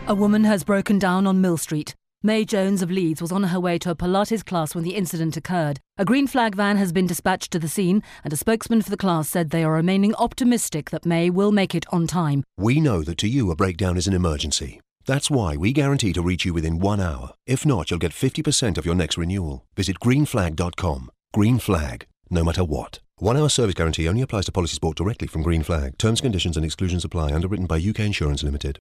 A woman has broken down on Mill Street. May Jones of Leeds was on her way to a Pilates class when the incident occurred. A green flag van has been dispatched to the scene, and a spokesman for the class said they are remaining optimistic that May will make it on time. We know that to you a breakdown is an emergency. That's why we guarantee to reach you within 1 hour. If not, you'll get 50% of your next renewal. Visit greenflag.com. Green Flag, no matter what. 1 hour service guarantee only applies to policies bought directly from Green Flag. Terms, conditions and exclusions apply. Underwritten by UK Insurance Limited.